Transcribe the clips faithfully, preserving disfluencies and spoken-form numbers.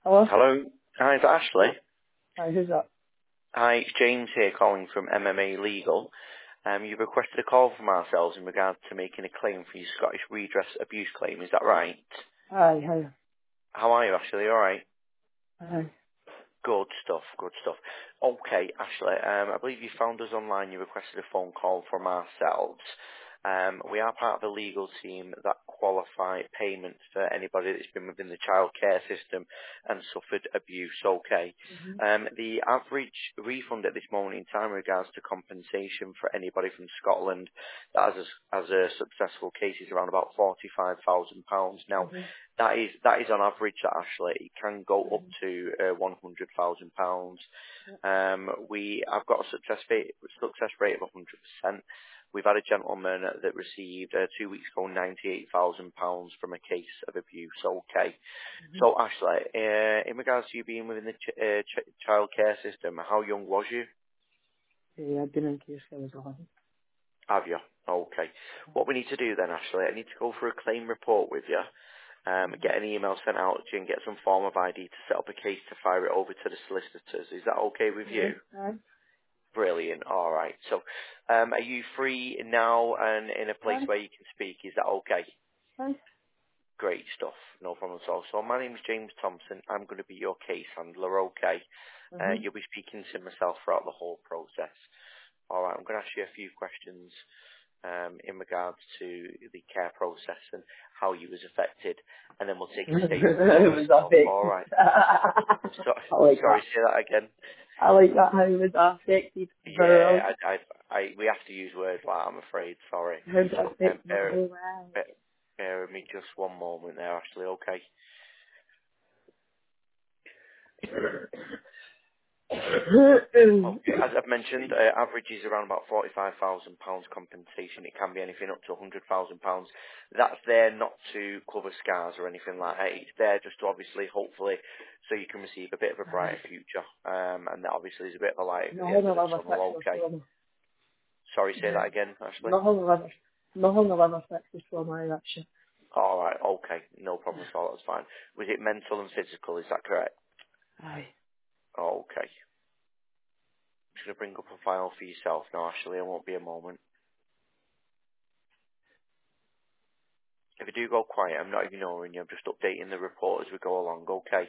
Hello? Hello. Hi, it's Ashley. Hi, who's that? Hi, it's James here calling from M M A Legal. Um, you requested a call from ourselves in regard to making a claim for your Scottish redress abuse claim. Is that right? Hi, hi. How are you, Ashley? All right. Hi. Good stuff. Good stuff. Okay, Ashley. Um, I believe you found us online. You requested a phone call from ourselves. Um, we are part of a legal team that qualify payments for anybody that's been within the child care system and suffered abuse. Okay. Mm-hmm. Um, the average refund at this moment in time in regards to compensation for anybody from Scotland that has a, has a successful case is around about forty-five thousand pounds. Now, Mm-hmm. that is that is on average, that Ashley. It can go up Mm-hmm. to uh, one hundred thousand pounds. Yeah. Um, we have got a success rate success rate of one hundred percent. We've had a gentleman that received uh, two weeks ago ninety-eight thousand pounds from a case of abuse. Okay. Mm-hmm. So Ashley, uh, in regards to you being within the ch- uh, ch- child care system, how young was you? Yeah, I've been in case I was eleven. Have you? Okay. What we need to do then, Ashley, I need to go for a claim report with you. Um, get an email sent out to you and get some form of I D to set up a case to fire it over to the solicitors. Is that okay with Yeah. you? Hi. Brilliant. All right. So, um, are you free now and in a place Hi. where you can speak? Is that okay? Hi. Great stuff. No problem at all. So my name is James Thompson. I'm going to be your case handler. Okay. Uh, Mm-hmm. you'll be speaking to myself throughout the whole process. All right. I'm going to ask you a few questions um, in regards to the care process and how you was affected, and then we'll take a statement it from was yourself. All affected. right. So, I like sorry, that. say that again. I like that how it was affected. Yeah, Very. I, I, I, we have to use words like that, I'm afraid. Sorry. How it Um, affected bear, me. bear, bear with me just one moment there, actually. Okay. Okay. As I've mentioned, uh, average is around about forty-five thousand pounds compensation. It can be anything up to one hundred thousand pounds. That's there not to cover scars or anything like that. It's there just to obviously, hopefully, so you can receive a bit of a brighter future. Um, and that obviously is a bit of a light at the Nothing end of will the ever fix tunnel. the Okay. trauma. Sorry, say Yeah. that again, Ashley. Nothing will ever, nothing will ever fix the trauma of that shit. All right. Okay. No problem at all. That's fine. Was it mental and physical? Is that correct? Aye. Okay. I'm just going to bring up a file for yourself now, Ashley. It won't be a moment. If I do go quiet, I'm not ignoring you. I'm just updating the report as we go along. Okay.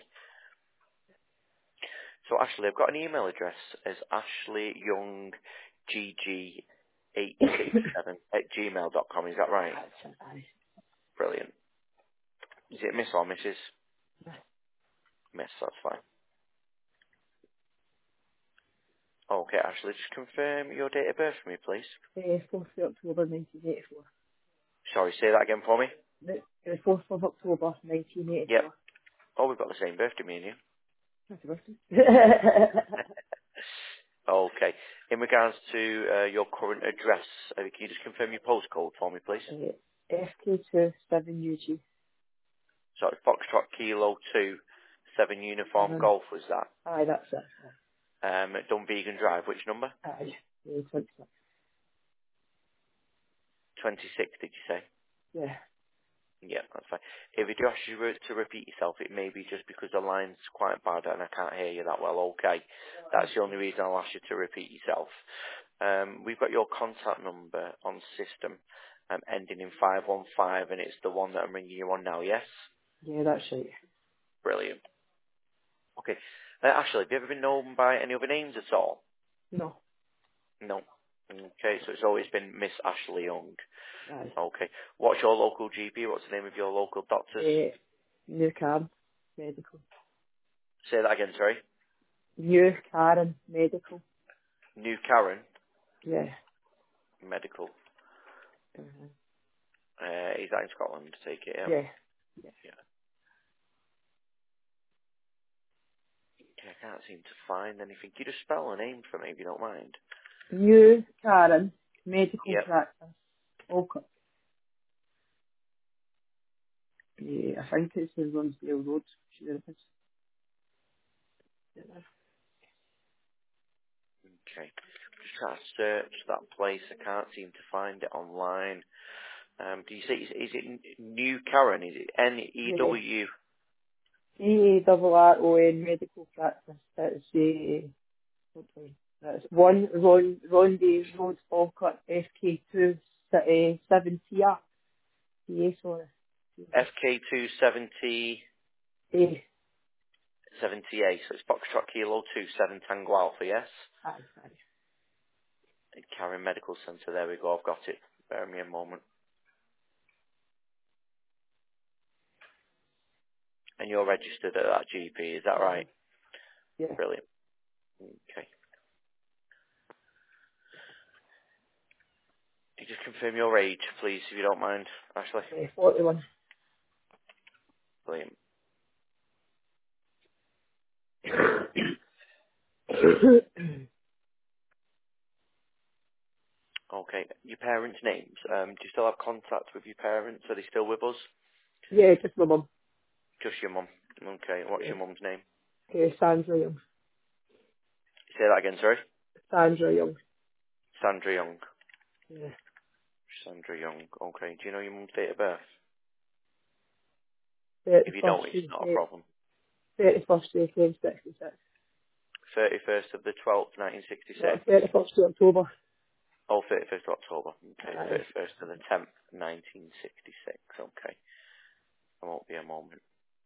So, Ashley, I've got an email address as Ashley Young G G eight six seven at gmail dot com. Is that right? That's it. Aye. Brilliant. Is it Miss or Missus Miss? That's fine. Okay, Ashley, just confirm your date of birth for me, please. Uh, fourth of October nineteen eighty-four. Sorry, say that again for me. The the fourth of October nineteen Yep. eighty-four. Oh, we've got the same birthday, me and you. Happy birthday. Okay. In regards to uh, your current address, uh, can you just confirm your postcode for me, please? uh, F K two seven U G. Sorry, Foxtrot Kilo two, seven Uniform Seven. Golf was that? Aye, that's it. Um, at Dunvegan Drive, which number? Aye. Yeah, twenty-six. twenty-six, did you say? Yeah. Yeah, that's fine. If it asks you re- to repeat yourself, it may be just because the line's quite bad and I can't hear you that well. Okay. That's the only reason I'll ask you to repeat yourself. Um, we've got your contact number on system um, ending in five one five, and it's the one that I'm ringing you on now, yes? Yeah, that's right. Brilliant. Okay. Uh, Ashley, have you ever been known by any other names at all? No. No. Okay, so it's always been Miss Ashley Young. Aye. Okay. What's your local G P? What's the name of your local doctors? Uh, New Karen Medical. Say that again, sorry. New Karen Medical. New Karen Yeah. Medical. Uh-huh. Uh, is that in Scotland? Take it, yeah. Yeah. Yeah. Yeah. Okay, I can't seem to find anything. Can you just spell a name for me if you don't mind? New Karen Medical Yep. Practice. Okay. Yeah, I think it's in Lonsdale Road. Sure it is. Okay. Just trying to search that place. I can't seem to find it online. Um, do you say, is, is it New Karen? Is it N E Yeah. W? C A R R O N medical practice. That's uh, okay. That's one Ron Rondy Road Falkirk F K two uh, seven T R. Yeah, sorry. F K two seventy Eh, seventy A. So it's Foxtrot Kilo two seven Tango Alpha. Yes. aye, aye. Karen Medical Centre. There we go. I've got it. Bear me a moment. And you're registered at that G P. Is that Uh-huh. right? Yeah. Brilliant. Okay. Can you just confirm your age, please, if you don't mind, Ashley? Uh, forty-one. Brilliant. Okay. Your parents' names. Um, do you still have contact with your parents? Are they still with us? Yeah, just my mum. Just your mum. Okay. What's Yeah. your mum's name? Uh, Sandra Young. Say that again, sorry. Sandra Young. Sandra Young. Yeah. Sandra Young. Okay. Do you know your mum's date of birth? If you thirty-first, don't, it's not a uh, problem. thirty-first, eighteen sixty-six. thirty-first of the twelfth, nineteen No, sixty-six. thirty-first of October. Oh, thirty-first of October. Okay. Aye. thirty-first of the tenth, nineteen sixty-six. Okay. I won't be a moment.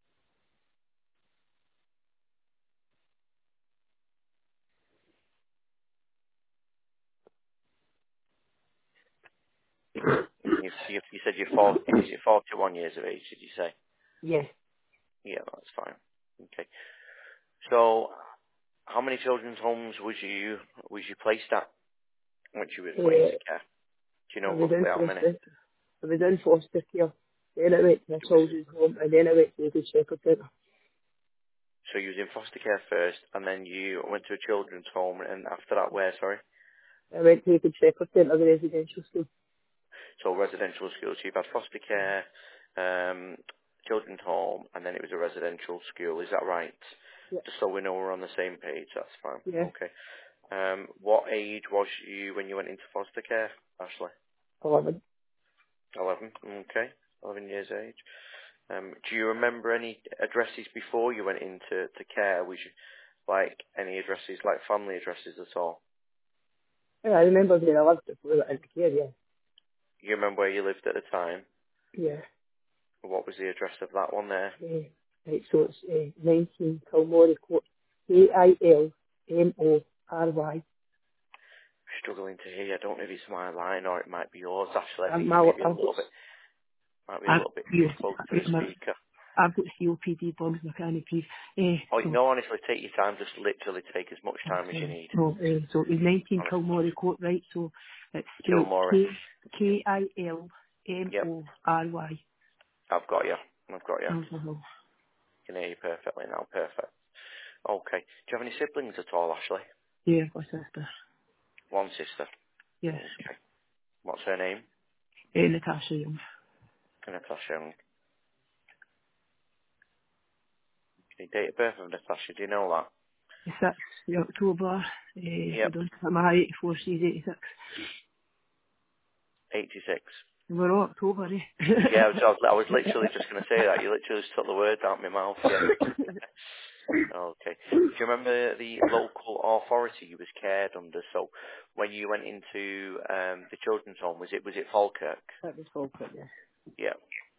You, you, you said you're forty, is it forty-one years of age, did you say? Yeah. Yeah, that's fine. Okay. So, how many children's homes was you, was you placed at once you was Uh, put into care? Do you I know was in roughly how many? foster, I was in foster care. Then I went to a You was, children's home and then I went to the Good Shepherd Centre. so you was in foster care first, and then you went to a children's home, and after that where, sorry? I went to the Good Shepherd Centre, the residential school. So residential schools, so you've had foster care, um, children's home, and then it was a residential school, is that right? Yeah. Just so we know we're on the same page, that's fine. Yeah. Okay. Um, what age was you when you went into foster care, Ashley? eleven. eleven. Okay. eleven years age. Um, do you remember any addresses before you went into to care? Was you, like, any addresses, like family addresses at all? Yeah, I remember where I lived before I went into care, yeah. You remember where you lived at the time? Yeah. What was the address of that one there? Uh, right, so it's uh, nineteen Kilmorey Court. K I L M O R Y. Struggling to hear. I don't know if it's my line or it might be yours, Ashley. I I'm think you my, may be a I've got, little bit, might be a I've, little bit too yes, close to wait the a minute. speaker. I've got C O P D bugs, mechanic, please. Uh, Oh, so no, honestly, take your time. Just literally take as much Oh, time as you sorry. need. No, uh, so it's nineteen Honest. Kilmorey Court, right? So it's spelled Kilmore. K K I L M Yep, O R Y. I've got you. I've got you. Milton Hill. Can hear you perfectly now. Perfect. Okay. Do you have any siblings at all, Ashley? Yeah, my sister. One sister. Yes. Okay. What's her name? Uh, Natasha Young. Natasha Young. Okay, date of birth of Natasha, do you know that? The sixth of October. Uh, Yep. hold on. I'm eighty-four, she's eighty-six. eighty-six. We're all October, eh? Yeah, I was, I was I was literally just going to say that. You literally just took the words out of my mouth, yeah. Okay. Do you remember the local authority you was cared under? So when you went into um, the children's home, was it was it Falkirk? That was Falkirk, yeah. Yeah.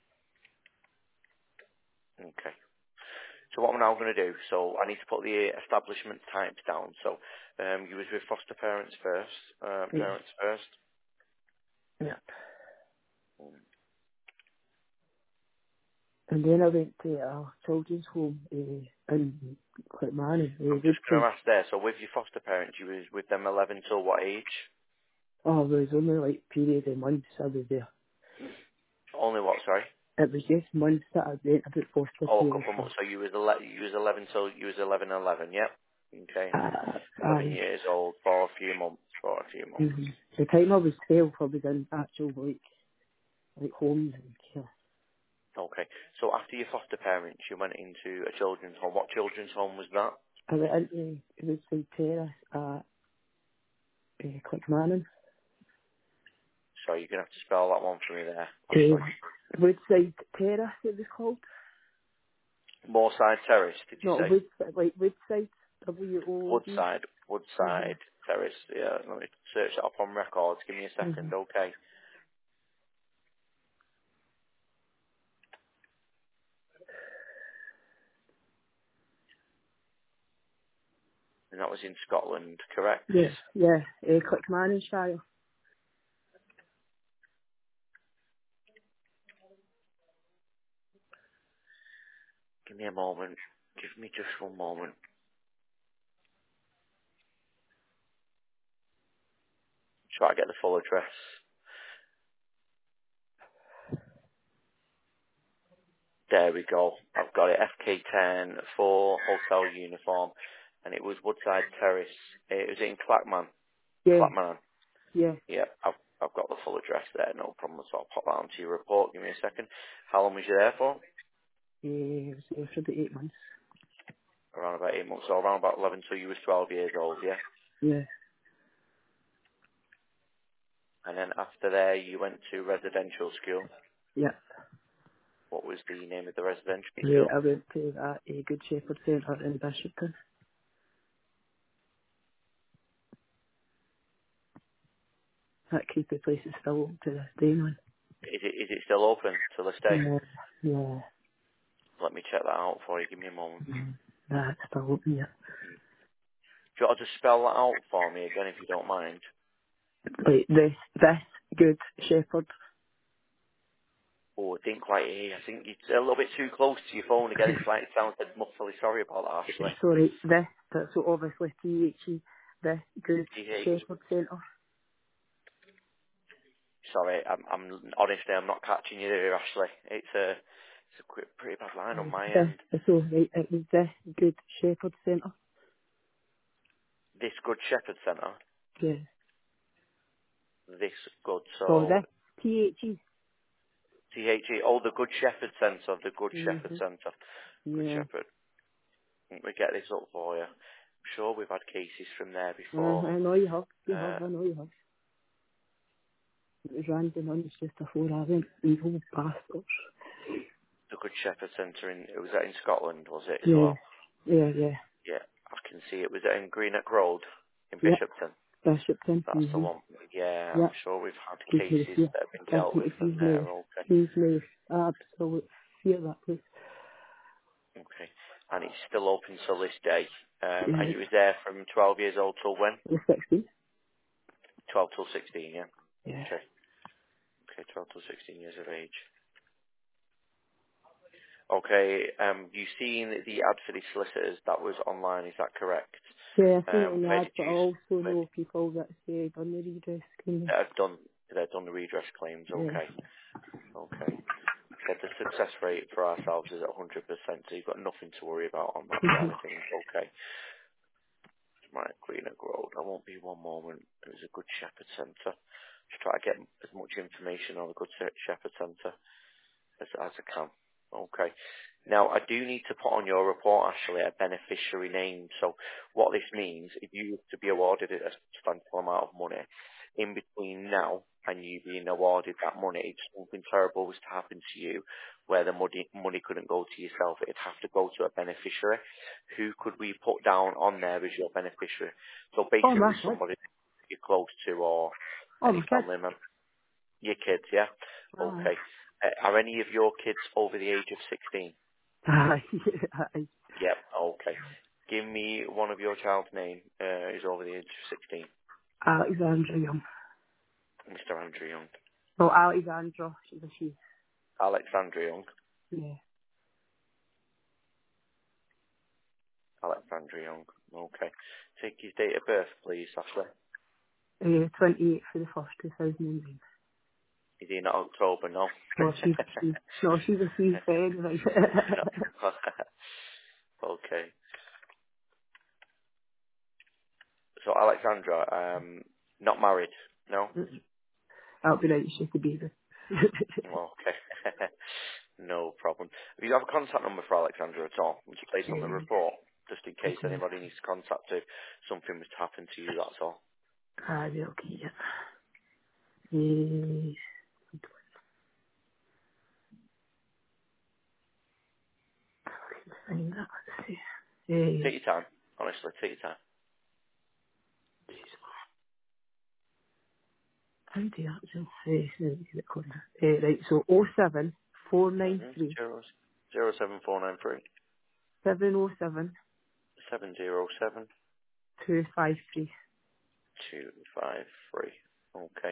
Okay. So what I'm now going to do, so I need to put the establishment types down. So um, you was with foster parents first, uh, Yeah. parents first. Yeah. And then I went to a children's home uh, in Clipmanning, uh, I'm just going Woodside. to ask there. So with your foster parents, you was with them eleven till what age? Oh, it was only like period of months I was there. Only what? Sorry. It was just months that I went about foster Oh, a care. couple of So, months. So you was ele- you was eleven till you was eleven eleven. Yep. Okay. uh, eleven I, years old for a few months. For a few months. mm the time I was twelve, I was in actual like like homes and care. Okay. So after your foster parents, you went into a children's home. What children's home was that? I went into Woodside Terrace at uh, Clickmannon. So you're gonna have to spell that one for me there, Ashley. Uh, Woodside Terrace it was called. Moorside Terrace, did you Not say? Wood, like Woodside, W O O D. Woodside, Mm-hmm. Woodside Terrace. Yeah, let me search that up on records. Give me a Mm-hmm. second, okay? And that was in Scotland, correct? Yeah, yeah, uh, Clickmanshire. Give me a moment. Give me just one moment. Try to get the full address. There we go. I've got it. F K ten for hotel uniform, and it was Woodside Terrace. It was in Clackman. Yeah, Clackman. yeah. Yeah, I've I've got the full address there. No problem at all. Pop that onto your report. Give me a second. How long was you there for? Uh, I was there for the eight months. Around about eight months. So around about eleven till you was twelve years old. Yeah. Yeah, And then after there, you went to residential school. yeah. What was the name of the residential Yeah, school? I went to that uh, Good Shepherd Centre in Bishopton. That creepy place is still open to this day, man. Is it is it still open till this day? Yeah, yeah. Let me check that out for you. Give me a moment. Mm. Nah, it's still open, yeah. Do you want to just spell that out for me again, if you don't mind? Like this, this Good Shepherd. Oh, I didn't quite hear. I think it's a little bit too close to your phone again. It's like it sounds like muffly. Sorry about that, Ashley. Sorry, this, that's so obviously T H E, this Good T H. Shepherd Centre. Sorry, I'm, I'm honestly, I'm not catching you there, Ashley. It's a, it's a qu- pretty bad line on Uh, my this, end. so right, it was this Good Shepherd Centre. This Good Shepherd Centre. Yeah. This Good, So so this T H E. T H E. Oh, the Good Shepherd Centre. The Good Shepherd Mm-hmm. Centre. Good Yeah. Shepherd. Let me get this up for you. I'm sure we've had cases from there Uh, before. I know you have, you have, Uh, I know you have. It was random on just before I went, evil bastards. the Good Shepherd Centre in, it was that in Scotland, was it as Yeah, well? yeah, yeah, Yeah, I can see it. Was it in Greenock Road in yeah. Bishopton? Bishopton. That's the Mm-hmm. one. Yeah, I'm Yeah. sure we've had Gives me the cases fear. that have been dealt with from Definitely gives there. me, Okay. gives me absolute fear, that place. Okay. And it's still open till this day. Um, and Yeah. you was there from twelve years old till when? The sixteen. twelve till sixteen, yeah? Yeah. Okay. Okay, twelve till sixteen years of age. Okay, um, you've seen the ad for the solicitors that was online, is that correct? Yeah, I've seen it Um, on the where ad, did but I you, also where know people that say done the redress scheme. that have done, that have done the redress claims? Yeah. Okay. Okay. Said the success rate for ourselves is at one hundred percent, so you've got nothing to worry about on that side of things. Okay. Right, Greenock Road. I won't be one moment. It was a Good Shepherd Centre. Just try to get as much information on the Good Shepherd Centre as, as I can. Okay. Now, I do need to put on your report, actually, a beneficiary name. So what this means, if you were to be awarded a substantial amount of money, in between now and you being awarded that money, if something terrible was to happen to you, where the money, money couldn't go to yourself, it'd have to go to a beneficiary. Who could we put down on there as your beneficiary? So Oh, my basically kid. somebody you're close to or Oh, any my kid. family member. Your kids, yeah? Aye. Okay. Uh, are any of your kids over the age of sixteen? Aye. Aye. Yep, okay. Give me one of your child's name uh, who's over the age of sixteen. Alexandra Young. Mister Andrew Young. Oh, Alexandra. She's a she. Alexandra Young. Yeah. Alexandra Young. Okay. Take his date of birth, please, Ashley. Uh, twenty-eight for the first, two thousand nine. Is he not October? No. No, she's a she. No, she's a she for anything. No. Okay. So Alexandra, um, not married? No? That'll be right, she's the baby. Okay. No problem. Have you got a contact number for Alexandra at all? Would you place on the uh, report, just in case okay. anybody needs to contact if something was to happen to you, that's all. Ah, yeah, okay, yeah. Uh, find that. Let's see. Uh, Take your time. Honestly, take your time. how do you actually say uh, let me get it called. Uh, right, so oh seven four nine Mm-hmm. three Zero, zero seven four nine three seven oh seven seven zero seven two five three. two five three. Okay.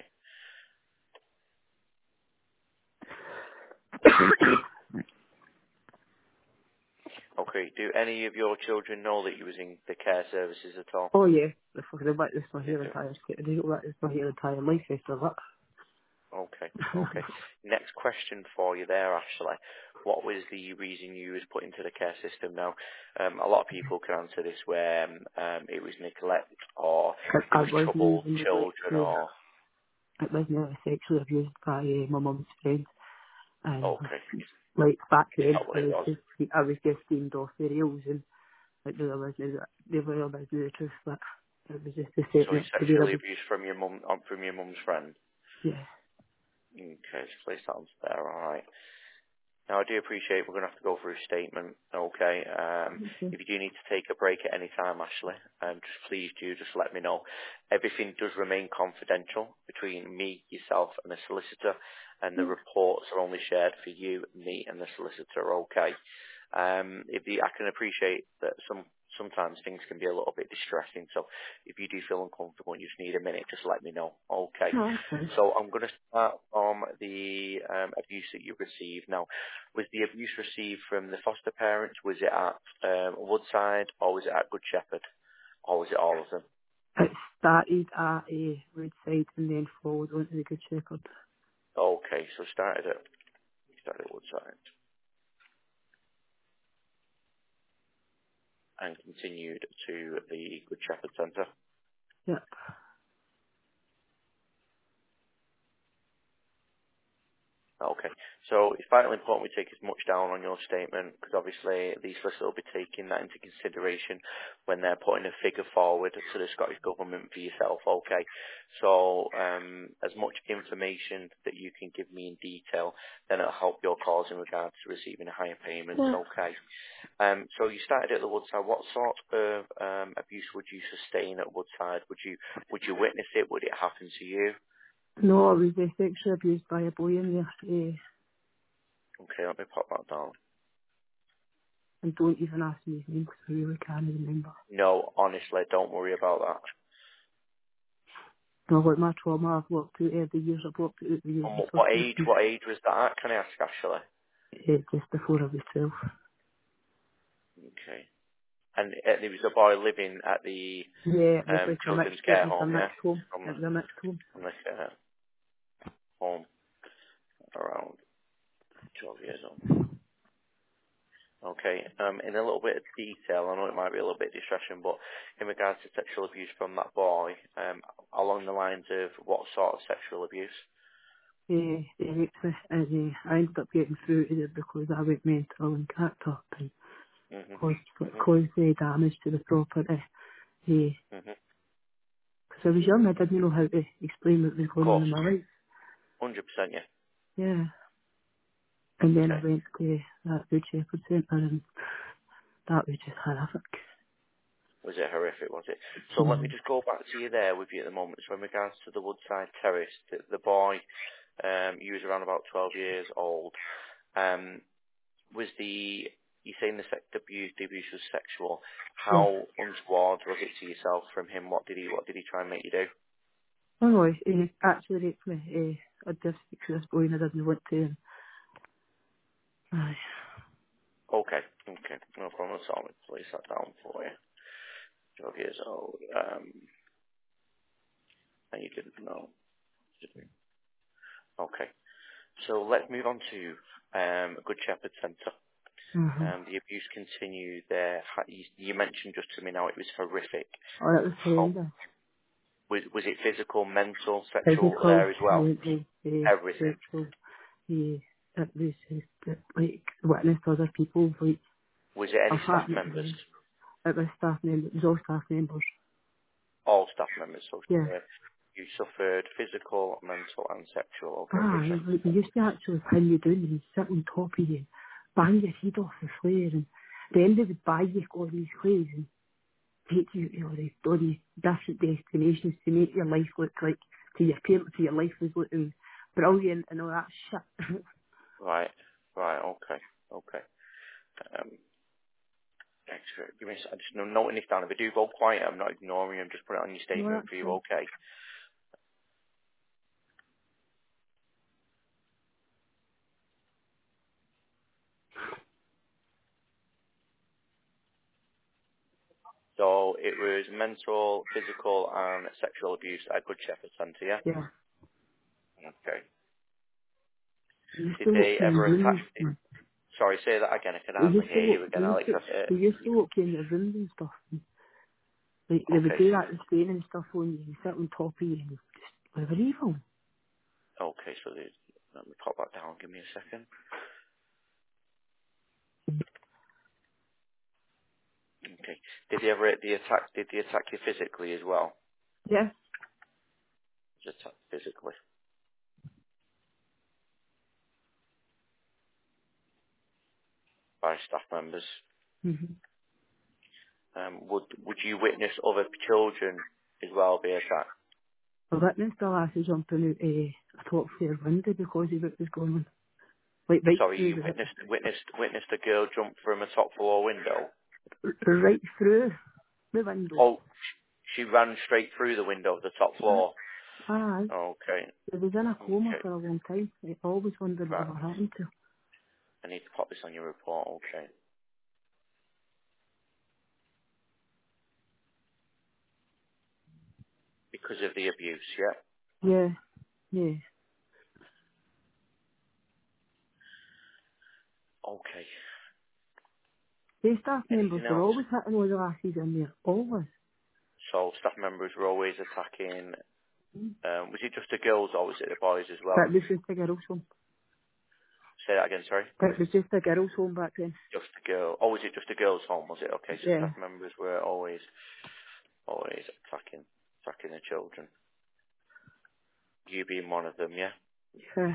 Okay. Do any of your children know that you was in the care services at all? Oh yeah, the fucking about this my They whole do. entire I didn't work this my whole entire life after Okay. that. Okay. Next question for you there, Ashley. What was the reason you was put into the care system now? Um, a lot of people can answer this where um, um, it was neglect or I it I was was troubled using children neglected. or... It was never sexually abused by uh, my mum's friend. And Okay. like back Is then, that what I it was was? just I was just deemed off the rails, and like there was no they were all about the truth, but it was just to set So me it's up to where I sexually was. abused from your mum, um, from your mum's friend? Yeah. Okay, so please sounds there, alright. Now, I do appreciate we're going to have to go through a statement, okay? Um, Okay. if you do need to take a break at any time, Ashley, um, just please do just let me know. Everything does remain confidential between me, yourself, and the solicitor, and the Yeah. reports are only shared for you, me, and the solicitor, okay? Um, if you, I can appreciate that some sometimes things can be a little bit distressing, so if you do feel uncomfortable and you just need a minute, just let me know, okay? No, that's fine. So I'm going to start from the um, abuse that you received. Now, was the abuse received from the foster parents? Was it at um, Woodside, or was it at Good Shepherd, or was it all of them? It started at a Woodside and then followed on to the Good Shepherd. Okay, so started at started at Woodside and continued to the Good Shepherd Centre. Yep. Okay. So it's vitally important we take as much down on your statement because obviously these lists will be taking that into consideration when they're putting a figure forward to the Scottish Government for yourself. Okay. So um, as much information that you can give me in detail, then it'll help your cause in regards to receiving a higher payment. Yeah. Okay. Um, so you started at the Woodside. What sort of um, abuse would you sustain at Woodside? Would you would you witness it? Would it happen to you? No, I was uh, sexually abused by a boy in there. Uh, Okay, let me pop that down. and don't even ask me his name because I really can't remember. No, honestly, don't worry about that. No, like my trauma, I've worked out uh, the years, I've worked out the years And of what, what substance age? abuse What age was that? Can I ask, Ashley? uh, just before I was twelve. Okay. And uh, there was a boy living at the Yeah, it was um, like a children's mixed, it care was a home, yeah, mixed home. from It the was a mixed home. from the care home around twelve years old. Okay. Um, in a little bit of detail, I know it might be a little bit distraction, but in regards to sexual abuse from that boy, um, along the lines of what sort of sexual abuse? Uh, they raped me and uh, I ended up getting through to it because I went mental and cracked up and Mhm. caused, Mhm. caused uh, damage to the property. Because Mhm. I was young, I didn't know how to explain what was Of going on course. in my life. Hundred percent. Yeah. Yeah. And then I Okay. went to that Good Shepherd Centre and that was just horrific. Was it horrific, was it? So let me Mm. just go back to you there with you at the moment. So in regards to the Woodside Terrace, the, the boy, um, he was around about twelve years old. Um, was the, you saying the sex abuse, the abuse was sexual. Yeah. How untoward was it to yourself from him? What did he, what did he try and make you do? Oh no, he actually raped me. Uh, I just speak to this boy and I didn't want to. And, aye. Okay, okay, no problem at all. Let's place that down for you. twelve years old, um, and you didn't know. Okay, so let's move on to um, Good Shepherd Centre. Uh-huh. Um, the abuse continued there. Ha- You, you mentioned just to me now it was horrific. Oh, that was How, horrendous. was, was it physical, mental, sexual Physical, there as well? mental, uh, Everything. sexual. Uh, it was uh, like witnessed other people. Like, Was it any I've staff had it members? again. It was staff members, it was all staff members. All staff members. So Yeah. uh, you suffered physical, mental and sexual. Okay, good Ah, shepherd. like, they used to actually pin you down and sit on top of you, bang your head off the flare. Then they would buy you all these clothes and take you to all these, all these different destinations to make your life look like, to your parents, to your life was looking brilliant and all that shit. Right. Right. Okay. Okay. Um, extra. Give me a sec. I'm just no- noting this down. If I do go quiet, I'm not ignoring you. I'm just putting it on your No, statement that's for you. fine. Okay. So it was mental, physical, and sexual abuse at Good Shepherd Centre. Yeah. Yeah. Okay. We used Did to walk they in the ever attack? rooms, man. Sorry, say that again. I can We hardly used to hear walk, you again, we used Alex. to, Uh, we used to walk in the rooms and stuff. And, like, they would okay. do So that, the stain and stuff on you, and sit on top of you and just, they were evil. okay. So they, let me pop that down. Give me a second. Okay. Did they ever the attack? Did they attack you physically as well? Yeah. Just attack physically by staff members. Mm-hmm. Um, would would you witness other children as well be attacked? I witnessed the lassie jumping out uh, a top floor window because of what was going on. Like right Sorry, through you the, witnessed witnessed witnessed a girl jump from a top floor window. r- right through the window. Oh, she ran straight through the window of the top Uh, floor. ah, Okay, they was in a coma okay, for a long time. I always wondered what right. ever happened to her. I need to pop this on your report. Okay, because of the abuse. Yeah. Yeah, yeah. Okay. The staff members Anything were else? always hitting all the lassies in there. Always. So staff members were always attacking. Mm. Um, was it just the girls or was it the boys as well? That was just a girls' home. Say that again. Sorry. That was just a girls' home back then. Just a girl. Oh, was it just a girls' home? Was it? Okay, so Yeah. staff members were always, always attacking, attacking the children. You being one of them, yeah. Yeah.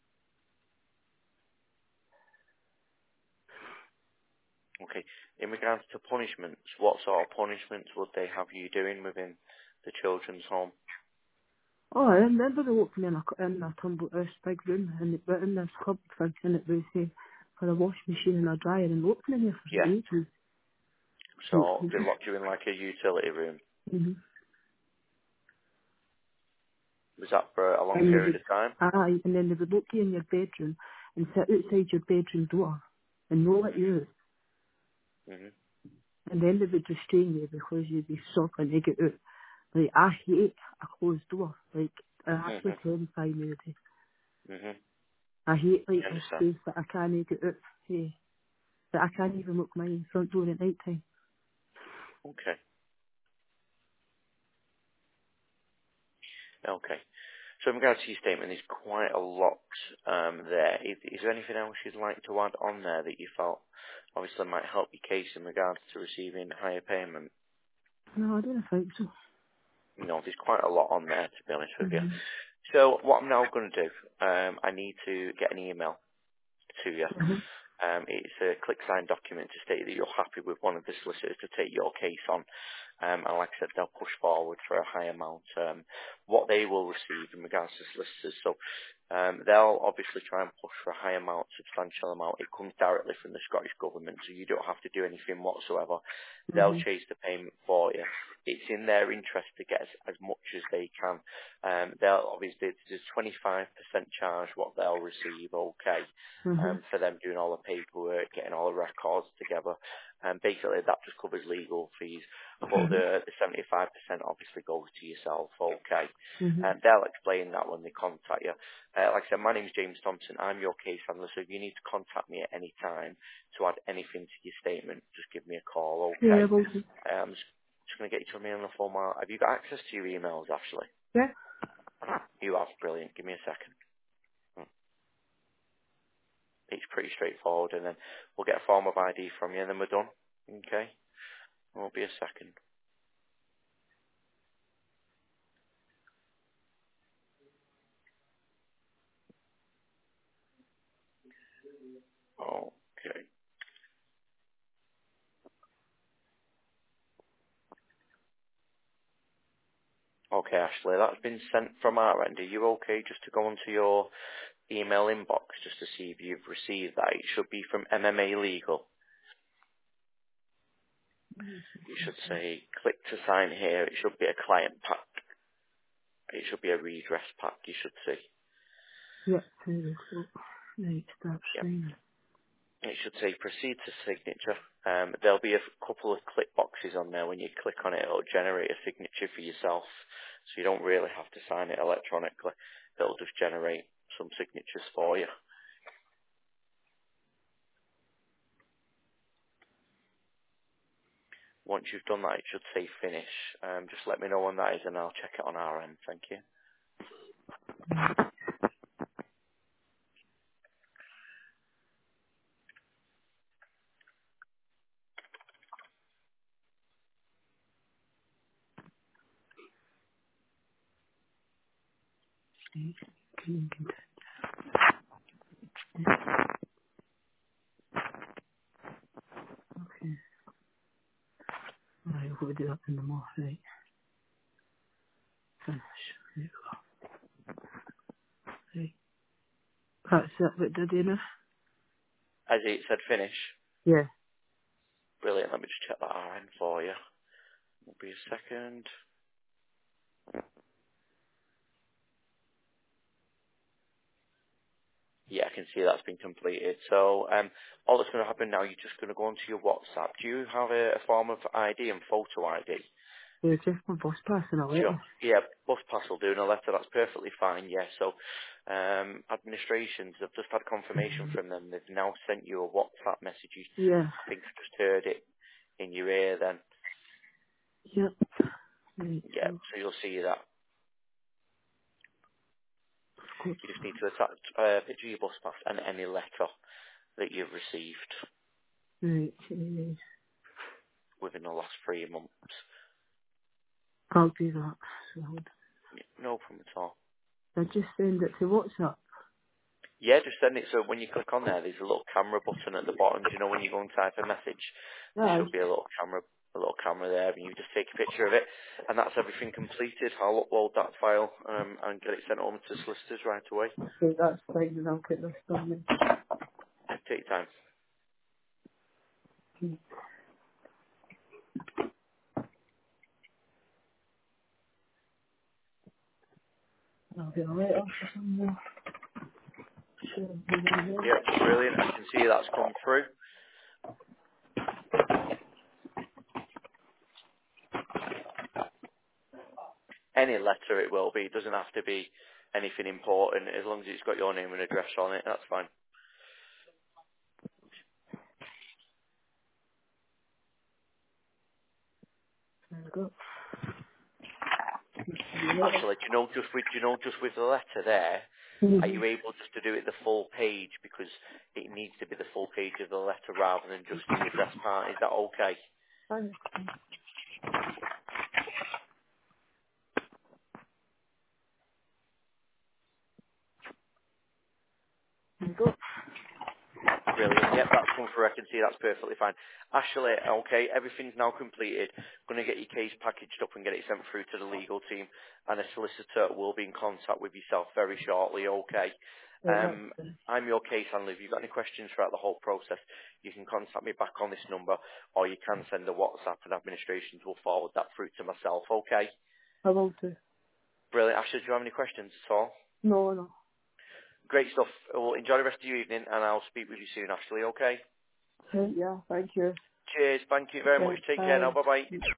Okay. In regards to punishments, what sort of punishments would they have you doing within the children's home? Oh, I remember they locked me in a, in a tumble, this big room, and it went in this cupboard thing, and it was uh, for a wash machine and a dryer, and locked me in there for Yeah. ages. So they locked you in like a utility room. Mm-hmm. Was that for a long And they period would, of time? aye, and then they would lock you in your bedroom and sit outside your bedroom door and no let you out. Mhm. Mhm. And then they would restrain you because you'd be suffering to get out. Like, I hate a closed door. Like, it actually Mhm. terrifies me. Today. Mhm. I hate, I like, a understand. space that I can't get out. Hey, that I can't even look my front door at night time. Okay. Okay. So in regards to your statement, there's quite a lot um, there. Is, is there anything else you'd like to add on there that you felt obviously might help your case in regards to receiving higher payment? No, I don't think so. You know, there's quite a lot on there, to be honest with you. Mm-hmm. So what I'm now going to do, um, I need to get an email to you. Mm-hmm. Um, it's a click sign document to state that you're happy with one of the solicitors to take your case on. Um, and like I said, they'll push forward for a high amount. Um, what they will receive in regards to solicitors, so um, they'll obviously try and push for a high amount, substantial amount. It comes directly from the Scottish Government, so you don't have to do anything whatsoever. They'll Mm-hmm. chase the payment for you. It's in their interest to get as, as much as they can. Um, they'll obviously, there's a twenty-five percent charge what they'll receive, okay, Mm-hmm. um, for them doing all the paperwork, getting all the records together. And basically that just covers legal fees, but the, the seventy-five percent obviously goes to yourself, okay. Mm-hmm. And they'll explain that when they contact you. Uh, like I said, my name's James Thompson. I'm your case handler, so if you need to contact me at any time to add anything to your statement, just give me a call, Yeah, okay. well, Um, just, just going to get you to me on the phone. Mark. Have you got access to your emails, Ashley? yeah. You have. Brilliant. Give me a second. Hmm. It's pretty straightforward, and then we'll get a form of I D from you, and then we're done. Okay? Won't be a second. Okay. Okay, Ashley, that's been sent from our end. Are you okay just to go onto your email inbox just to see if you've received that? It should be from M M A Legal. You should say, click to sign here. It should be a client pack. It should be a redress pack, you should see. Yeah, please. Right, start Yep. signing. It should say proceed to signature. Um, there'll be a f- couple of click boxes on there. When you click on it, it'll generate a signature for yourself. So you don't really have to sign it electronically. It'll just generate some signatures for you. Once you've done that, it should say finish. Um, just let me know when that is and I'll check it on our end. Thank you. Right, can you continue? Okay. Right, we'll do that in the morning. Right, finish. There you go. Right. That's it, what did you know? As it said finish. Yeah. Brilliant. Let me just check that our end for you. Will be a second. Yeah, I can see that's been completed. So um, all that's going to happen now, you're just going to go onto your WhatsApp. Do you have a, a form of I D and photo I D? Yeah, just my boss passing a Sure. letter. Yeah, bus pass will do in a letter. That's perfectly fine. Yeah. So um, administrations, I've just had confirmation from them. They've now sent you a WhatsApp message. You, Yeah. I think I've just heard it in your ear. Then Yep. Right, yeah. so, So you'll see that. good. You just need to attach a picture of your bus pass and any letter that you've received Right, uh, within the last three months. I'll do that. So, hold Yeah, no problem at all. on. I just send it to WhatsApp. Yeah, just send it. So when you click on there, there's a little camera button at the bottom. Do you know when you go and type a message, there Aye. should be a little camera, a little camera there, and you just take a picture of it, and that's everything completed. I'll upload that file um, and get it sent home to solicitors right away. So that's fine, and I'll get this done then. Yeah, take your time. Hmm. I'll get a letter for somewhere. Sure, I'll do Yep, brilliant. I can see that's come through. Any letter it will be. It doesn't have to be anything important. As long as it's got your name and address on it, that's fine. There we go. Letter. Actually, do you know just with do you know just with the letter there, are Mm-hmm. you able just to do it the full page because it needs to be the full page of the letter rather than just the address part? Is that okay? Fine. There we go. Brilliant. Yep, that's come through. I can see that's perfectly fine. Ashley, okay, everything's now completed. Going to get your case packaged up and get it sent through to the legal team, and a solicitor will be in contact with yourself very shortly. Okay. Right, that's Um, fine. I'm your case handler. If you've got any questions throughout the whole process, you can contact me back on this number, or you can send a WhatsApp, and administrations will forward that through to myself. Okay. I will do. Brilliant. Ashley, do you have any questions at all? No, no. Great stuff. Well, enjoy the rest of your evening, and I'll speak with you soon, Ashley. Okay. Right, yeah, thank you. Cheers. Thank you very much. Right, Take care now. bye. Bye bye.